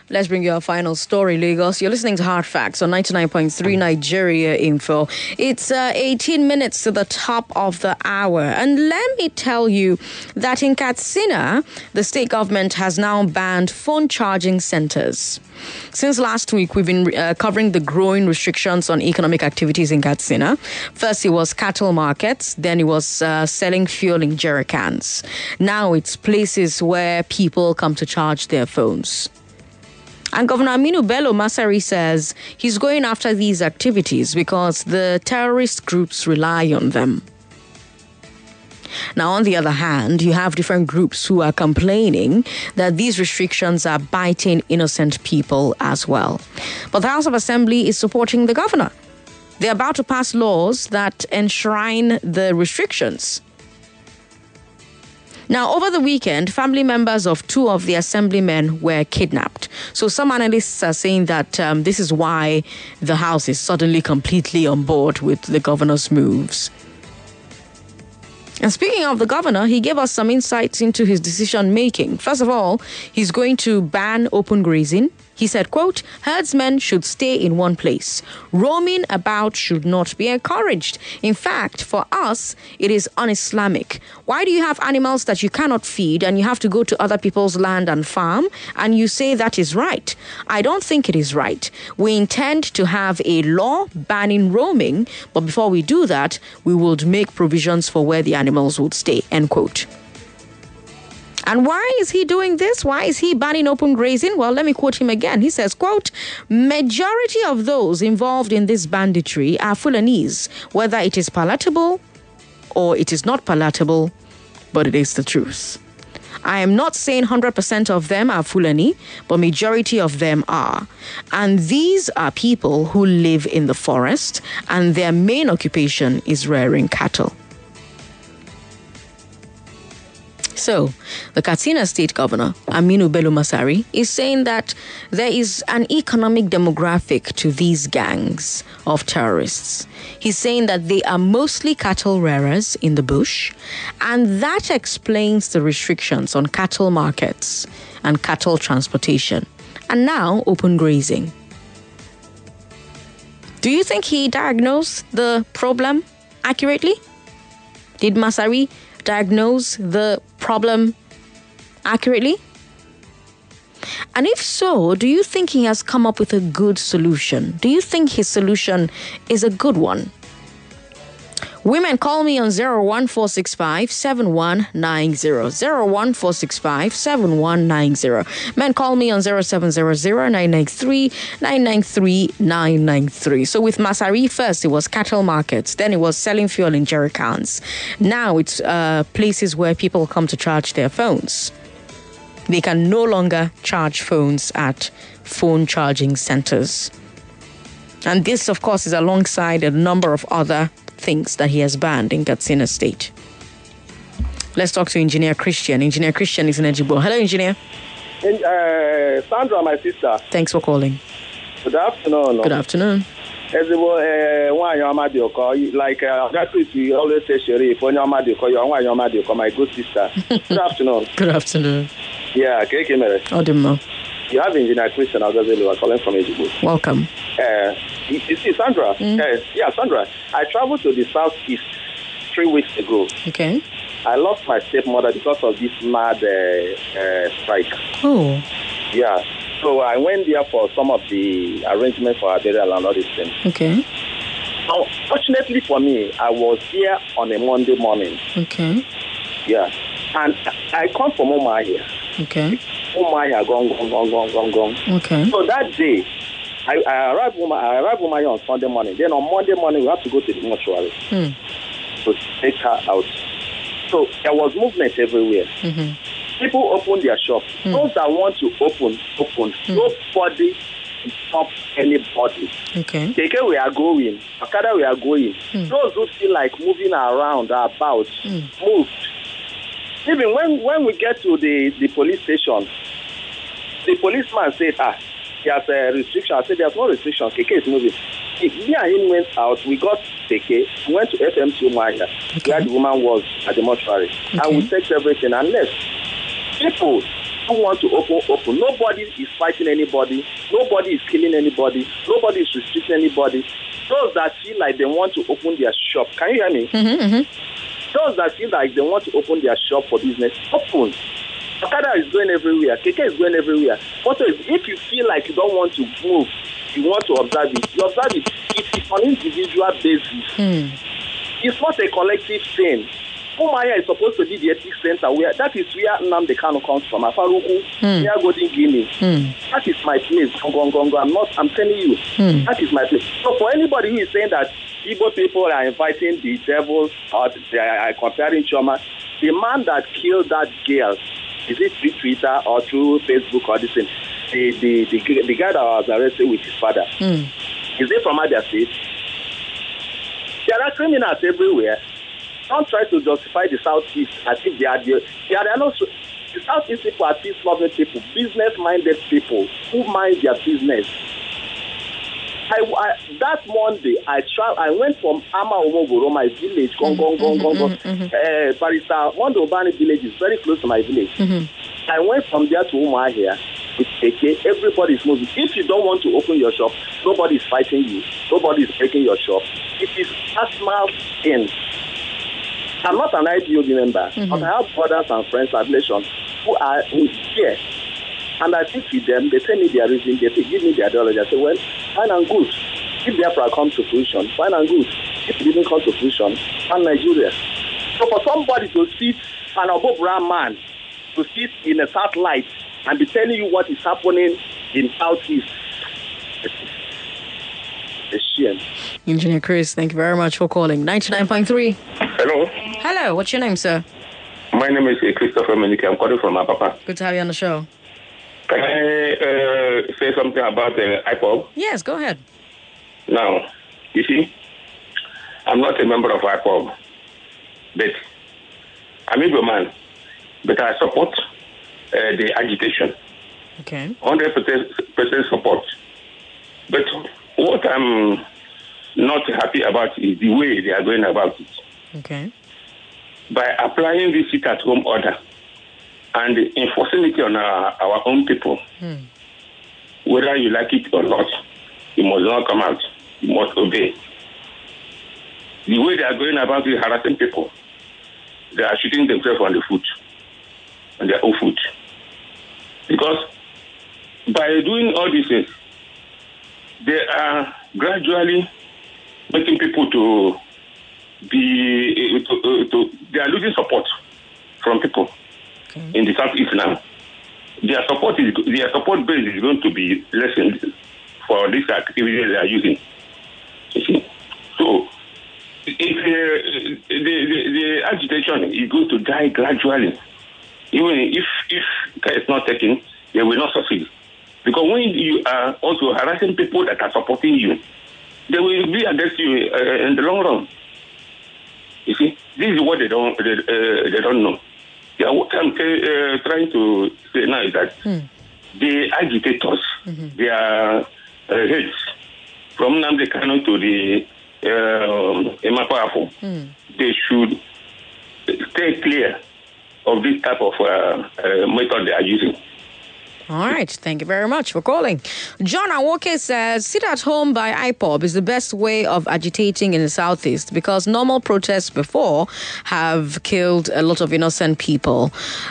Let's bring you our final story, Lagos. You're listening to Hard Facts on ninety-nine point three Nigeria Info. It's uh, eighteen minutes to the top of the hour. And let me tell you that in Katsina, the state government has now banned phone charging centers. Since last week, we've been uh, covering the growing restrictions on economic activities in Katsina. First, it was cattle markets. Then it was uh, selling fuel in jerry cans. Now it's places where people come to charge their phones. And Governor Aminu Bello Masari says he's going after these activities because the terrorist groups rely on them. Now, on the other hand, you have different groups who are complaining that these restrictions are biting innocent people as well. But the House of Assembly is supporting the governor. They're about to pass laws that enshrine the restrictions. Now, over the weekend, family members of two of the assemblymen were kidnapped. So some analysts are saying that um, this is why the House is suddenly completely on board with the governor's moves. And speaking of the governor, he gave us some insights into his decision-making. First of all, he's going to ban open grazing. He said, quote, herdsmen should stay in one place. Roaming about should not be encouraged. In fact, for us, it is un-Islamic. Why do you have animals that you cannot feed and you have to go to other people's land and farm? And you say that is right. I don't think it is right. We intend to have a law banning roaming, but before we do that, we would make provisions for where the animals would stay, end quote. And why is he doing this? Why is he banning open grazing? Well, let me quote him again. He says, quote, majority of those involved in this banditry are Fulanese, whether it is palatable or it is not palatable, but it is the truth. I am not saying one hundred percent of them are Fulani, but majority of them are. And these are people who live in the forest, and their main occupation is rearing cattle. So, the Katsina State Governor, Aminu Bello Masari, is saying that there is an economic demographic to these gangs of terrorists. He's saying that they are mostly cattle rearers in the bush, and that explains the restrictions on cattle markets and cattle transportation, and now open grazing. Do you think he diagnosed the problem accurately? Did Masari diagnose the problem accurately? And if so, do you think he has come up with a good solution? Do you think his solution is a good one? Women, call me on zero one four six five seven one nine zero. zero one four six five seven one nine zero. Men, call me on zero seven zero zero nine nine three nine nine three nine nine three. So with Masari, first it was cattle markets, then it was selling fuel in jerry cans. Now it's uh, places where people come to charge their phones. They can no longer charge phones at phone charging centers. And this, of course, is alongside a number of other things that he has banned in Katsina State. Let's talk to Engineer Christian. Engineer Christian is in Ejibo. Hello, Engineer. Uh, Sandra, my sister. Thanks for calling. Good afternoon. Good afternoon. Ejibo, like Chris, you always say, Sherif, when you're my good sister. Good afternoon. Good afternoon. Yeah, okay, Odimo. You have Engineer Christian Agazelu calling from Ejibo. Welcome. Uh, you, you see, Sandra, mm. uh, yeah, Sandra, I traveled to the southeast three weeks ago. Okay. I lost my stepmother because of this mad uh, uh, strike. Oh. Yeah. So I went there for some of the arrangements for our burial and all these things. Okay. Now, fortunately for me, I was here on a Monday morning. Okay. Yeah. And I come from Omahia. Okay. Omahia, gong, gong, gong, gong, gong, gong. Okay. So that day, I, I arrived home, I arrived home on Sunday morning. Then on Monday morning, we have to go to the mortuary hmm. to take her out. So there was movement everywhere. Mm-hmm. People opened their shop. Mm. Those that want to open, open. Mm. Nobody stop anybody. Okay. Keke, we are going. Akada, we are going. Mm. Those who feel like moving around, about, mm. moved. Even when, when we get to the, the police station, the policeman said, ah, there's a restriction. I said, there's no restriction. Keke is moving. If me and him went out, we got Keke, we went to F M C Umahia, okay. where the woman was at the mortuary. Okay. And we checked everything. Unless people who want to open, open. Nobody is fighting anybody. Nobody is killing anybody. Nobody is restricting anybody. Those that feel like they want to open their shop, can you hear me? Mm-hmm, mm-hmm. Those that feel like they want to open their shop for business, open. Okada is going everywhere. Keke is going everywhere. Also, if you feel like you don't want to move, you want to observe it, you observe it. It's on individual basis. Mm. It's not a collective thing. Umaya is supposed to be the ethics center where that is where Nnamdi Kanu comes from. Afaruku, mm. near Golden Guinea. Mm. That is my place. I'm not. I'm telling you, mm. that is my place. So for anybody who is saying that Igbo people are inviting the devil or they are comparing Choma, the man that killed that girl, is it through Twitter or through Facebook or this thing? The the the, the guy that was arrested with his father, mm. is it from Abia State? There are criminals everywhere. Don't try to justify the Southeast as if they are the, they are not. The Southeast people are peace-loving people, business-minded people who mind their business. I, I, that Monday, I tra- I went from Ama Omogoro, my village, Gong Gong Gong Gong Gong. Uh, Barista Mondo Obani village is very close to my village. Mm-hmm. I went from there to Umar here. With A K, everybody is moving. If you don't want to open your shop, nobody is fighting you. Nobody is breaking your shop. It is personal thing. I'm not an I P O B member, mm-hmm. but I have brothers and friends, relations who are here. And I sit with them, they tell me their reason, they give me their ideology. I say, well, fine and good. If Biafra comes to fruition, fine and good. If it didn't come to fruition, fine Nigeria. So for somebody to sit, an above brown man, to sit in a satellite and be telling you what is happening in Southeast, it's shame. Engineer Chris, thank you very much for calling. ninety-nine point three. Hello. Hello, what's your name, sir? My name is Christopher Menike. I'm calling from Apapa. Good to have you on the show. Can I uh, say something about the uh, I P O B? Yes, go ahead. Now, you see, I'm not a member of I P O B, but I'm a man, but I support uh, the agitation. Okay. one hundred percent support. But what I'm not happy about is the way they are going about it. Okay. By applying this sit-at-home order and enforcing it on our, our own people, hmm. whether you like it or not, you must not come out. You must obey. The way they are going about it, harassing people, they are shooting themselves on the foot, on their own foot. Because by doing all these things, they are gradually making people to be, to, uh, to, they are losing support from people okay. in the Southeast now. Their support is their support base is going to be lessened for this activity they are using. You see? So, if uh, the, the, the agitation is going to die gradually, even if if care is not taken, they will not succeed. Because when you are also harassing people that are supporting you, they will be against you uh, in the long run. You see, this is what they don't they, uh, they don't know. Yeah, what I'm t- uh, trying to say now is that hmm. the agitators, mm-hmm. they are uh, heads from Nnamdi Kanu to the uh, Emapafo. Hmm. They should stay clear of this type of uh, uh, method they are using. All right. Thank you very much for calling. John Awoke says, sit at home by I P O B is the best way of agitating in the Southeast because normal protests before have killed a lot of innocent people.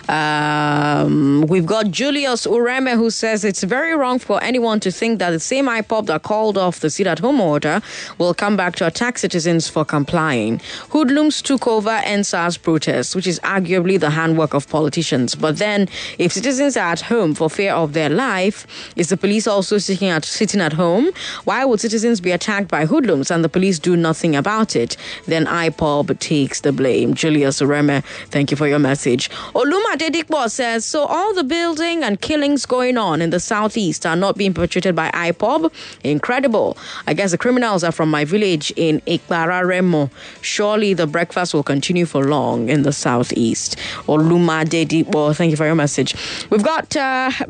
Um, we've got Julius Ureme who says it's very wrong for anyone to think that the same I P O B that called off the sit at home order will come back to attack citizens for complying. Hoodlums took over N S A R's protests, which is arguably the handwork of politicians. But then if citizens are at home for fear of their life, is the police also sitting at, sitting at home? Why would citizens be attacked by hoodlums and the police do nothing about it? Then I P O B takes the blame. Julius Ureme, thank you for your message. Oluma Dedikbo says, so all the building and killings going on in the Southeast are not being perpetrated by I P O B? Incredible. I guess the criminals are from my village in Iklara Remo. Surely the breakfast will continue for long in the Southeast. Oluma Dedikbo, thank you for your message. We've got uh,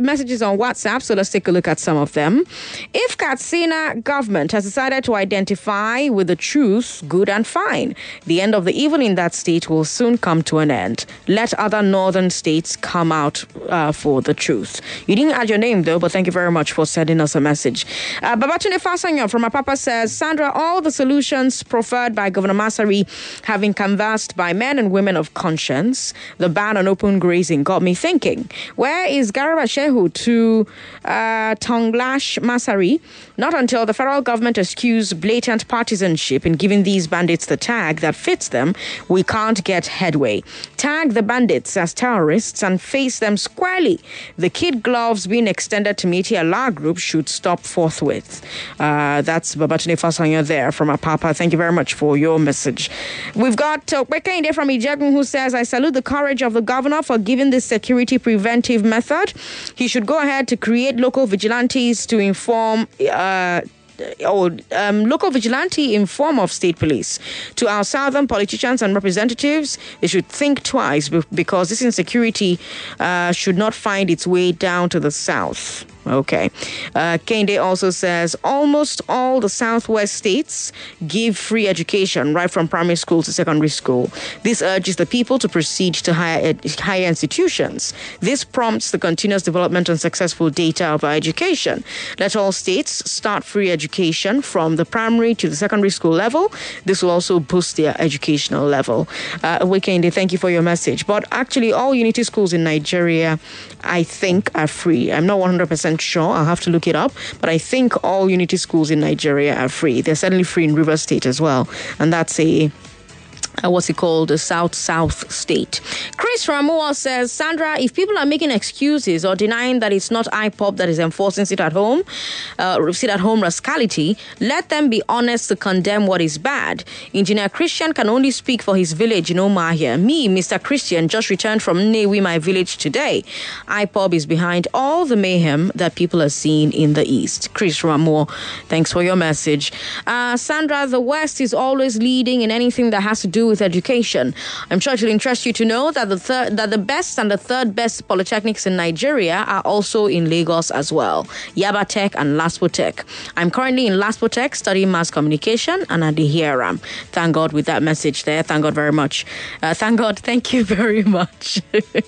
messages on WhatsApp, so let's take a look at some of them. If Katsina government has decided to identify with the truth, good and fine. The end of the evil in that state will soon come to an end. Let other northern states come out uh, for the truth. You didn't add your name though, but thank you very much for sending us a message. Uh, Babatunde Fasanya from Apapa says, Sandra, all the solutions proffered by Governor Masari have been canvassed by men and women of conscience. The ban on open grazing got me thinking, where is Garba Shehu to uh, Tonglash Masari? Not until the federal government eschews blatant partisanship in giving these bandits the tag that fits them, we can't get headway. Tag the bandits as terrorists and face them squarely. The kid gloves being extended to Miti Allah group should stop forthwith. Uh, that's Babatunde Fasanya there from Apapa. Thank you very much for your message. We've got uh, Wekende from Ijegun who says, I salute the courage of the governor for giving this security preventive method. He should go ahead to create local vigilantes to inform uh, or um, local vigilante in form of state police. To our southern politicians and representatives, they should think twice because this insecurity uh, should not find its way down to the south. Okay. Uh, Kende also says almost all the southwest states give free education right from primary school to secondary school. This urges the people to proceed to higher, ed- higher institutions. This prompts the continuous development and successful data of our education. Let all states start free education from the primary to the secondary school level. This will also boost their educational level. Uh, Kende, thank you for your message. But actually, all unity schools in Nigeria, I think, are free. I'm not one hundred percent sure. I'll have to look it up. But I think all unity schools in Nigeria are free. They're certainly free in River State as well. And that's a... Uh, what's it called? The South-South state. Chris Ramua says, Sandra, if people are making excuses or denying that it's not I P O B that is enforcing sit-at-home, uh, sit-at-home rascality, let them be honest to condemn what is bad. Engineer Christian can only speak for his village in Omahia. Me, Mister Christian, just returned from Newi, my village today. I P O B is behind all the mayhem that people are seeing in the East. Chris Ramua, thanks for your message. Uh, Sandra, the West is always leading in anything that has to do with education. I'm sure it will interest you to know that the third, that the best and the third best polytechnics in Nigeria are also in Lagos as well. Yaba Tech and Laspo Tech. I'm currently in Laspo Tech studying mass communication and at the Hieram. Thank God with that message there. Thank God very much. Uh, thank God. Thank you very much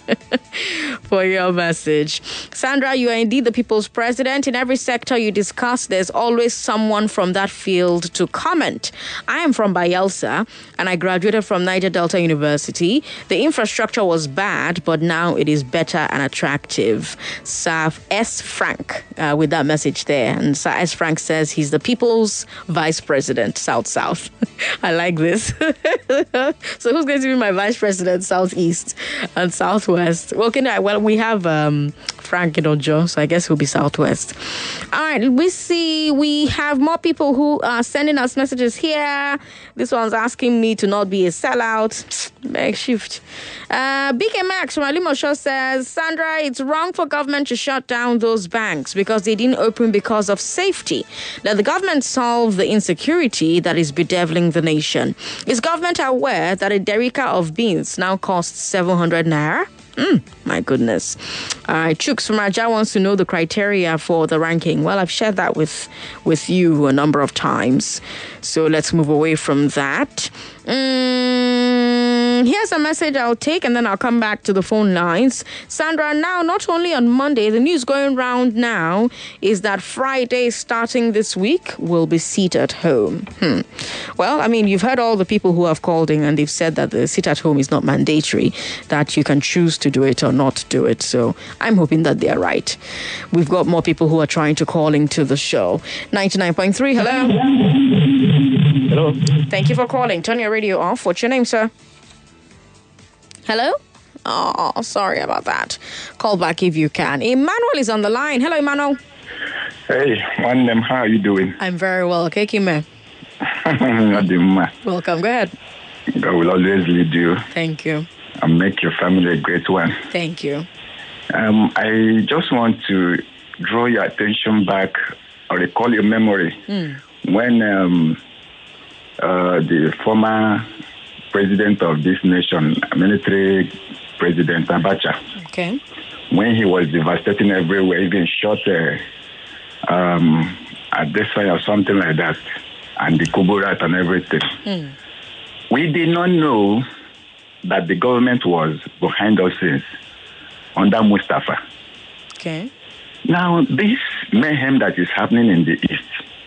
for your message. Sandra, you are indeed the people's president. In every sector you discuss, there's always someone from that field to comment. I am from Bayelsa and I graduated from Niger Delta University. The infrastructure was bad, but now it is better and attractive. Sir S. Frank uh, with that message there. And Sir S. Frank says he's the people's vice president, South-South. I like this. So who's going to be my vice president, Southeast and Southwest? Well, can I, well we have um, Frank Idojo, so I guess he'll be Southwest. All right, we see we have more people who are sending us messages here. This one's asking me to not be a sellout. Makeshift. Uh, B K Max from Alimosho says, Sandra, it's wrong for government to shut down those banks because they didn't open because of safety. Let the government solve the insecurity that is bedeviling the nation. Is government aware that a derica of beans now costs seven hundred naira? Mm, my goodness. All right, Chooks from Raja wants to know the criteria for the ranking. Well, I've shared that with, with you a number of times. So let's move away from that. Mm, here's a message I'll take and then I'll come back to the phone lines. Sandra, now, not only on Monday, the news going round now is that Friday starting this week will be sit at home. Hmm. Well, I mean, you've heard all the people who have called in and they've said that the sit at home is not mandatory, that you can choose to do it or not do it. So I'm hoping that they're right. We've got more people who are trying to call into the show. ninety-nine point three, hello. Hello. Thank you for calling. Turn your radio off. What's your name, sir? Hello? Oh, sorry about that. Call back if you can. Emmanuel is on the line. Hello, Emmanuel. Hey, one name. How are you doing? I'm very well. Kekime. Welcome. Go ahead. God will always lead you. Thank you. And make your family a great one. Thank you. Um, I just want to draw your attention back or recall your memory Mm. when um, uh, the former president of this nation, military president Abacha, Okay. when he was devastating everywhere, even shot uh, um, at this fire or something like that, and the Kuburat and everything. Mm. We did not know that the government was behind those things under Mustafa. Okay. Now, this mayhem that is happening in the East,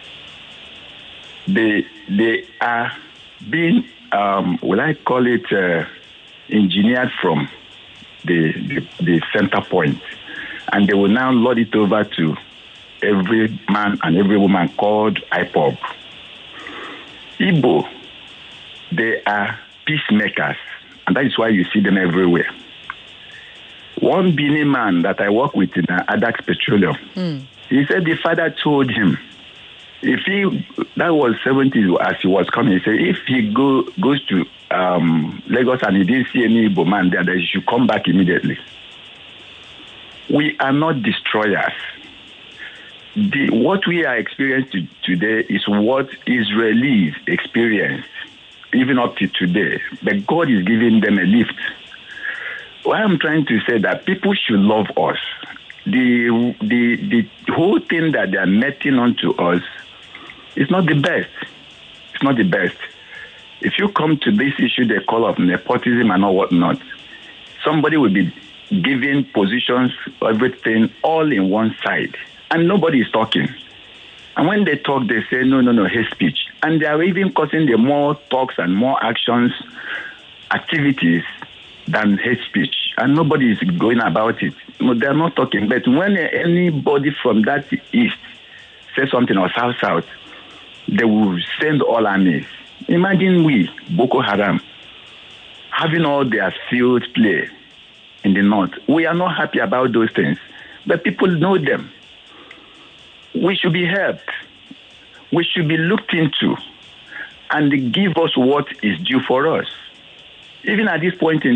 they they are being, um, will I call it, uh, engineered from the, the the center point, and they will now load it over to every man and every woman called I P O B. Igbo, they are peacemakers, and that is why you see them everywhere. One Bini man that I work with in uh, Adax Petroleum, mm. he said the father told him, if he, that was seventies as he was coming, he said, if he go goes to um, Lagos and he didn't see any Igbo man there, then he should come back immediately. We are not destroyers. The, what we are experiencing today is what Israelis experienced, even up to today. But God is giving them a lift. What I'm trying to say that people should love us. The the the whole thing that they are netting onto us is not the best. It's not the best. If you come to this issue they call of nepotism and all whatnot, somebody will be giving positions, everything, all in one side. And nobody is talking. And when they talk, they say, no, no, no, hate speech. And they are even causing the more talks and more actions, activities, than hate speech. And nobody is going about it. No, they are not talking. But when anybody from that east says something or south south, they will send all armies. Imagine we, Boko Haram, having all their field play in the north. We are not happy about those things. But people know them. We should be helped. We should be looked into. And they give us what is due for us. Even at this point in